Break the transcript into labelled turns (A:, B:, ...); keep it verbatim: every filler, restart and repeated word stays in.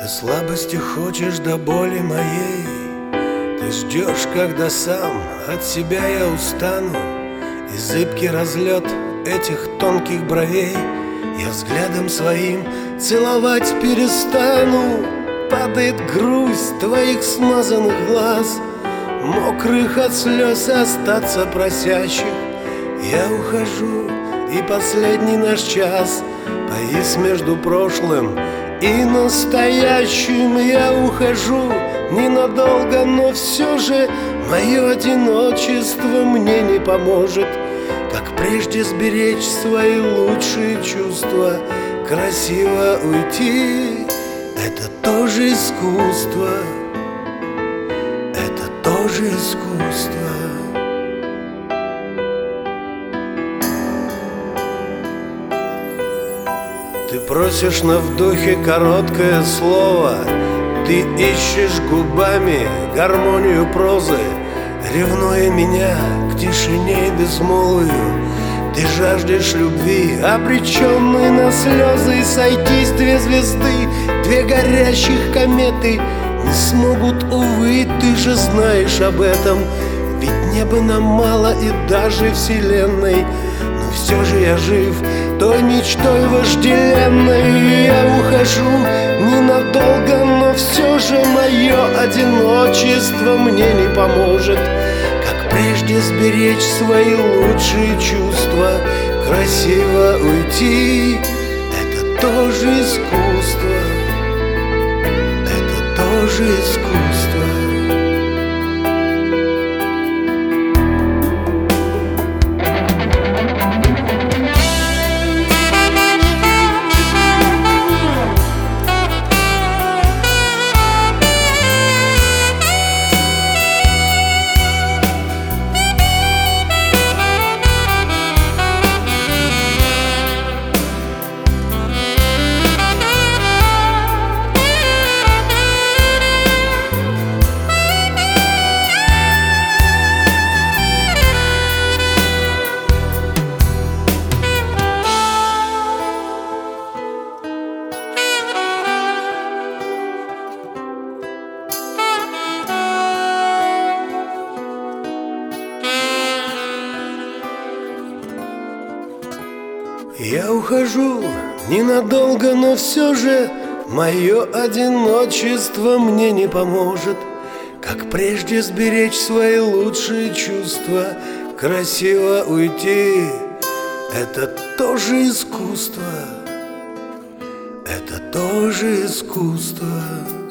A: Ты слабости хочешь до боли моей, ты ждешь, когда сам от себя я устану. И зыбкий разлет этих тонких бровей я взглядом своим целовать перестану. Падает грусть твоих смазанных глаз, мокрых от слез остаться просящих. Я ухожу, и последний наш час повис между прошлым и настоящим. Я ухожу ненадолго, но все же мое одиночество мне не поможет, как прежде сберечь свои лучшие чувства. Красиво уйти — это тоже искусство, это тоже искусство. Ты просишь на вдохе короткое слово, ты ищешь губами гармонию прозы, ревнуя меня к тишине и безмолвию. Ты жаждешь любви, обреченной на слезы, и сойтись две звезды, две горящих кометы не смогут, увы, ты же знаешь об этом. Ведь неба нам мало и даже вселенной, но все же я жив той мечтой вожделенной. Я ухожу ненадолго, но все же мое одиночество мне не поможет, как прежде сберечь свои лучшие чувства. Красиво уйти — это тоже искусство, это тоже искусство. Я ухожу ненадолго, но все же мое одиночество мне не поможет, как прежде сберечь свои лучшие чувства. Красиво уйти — это тоже искусство, это тоже искусство.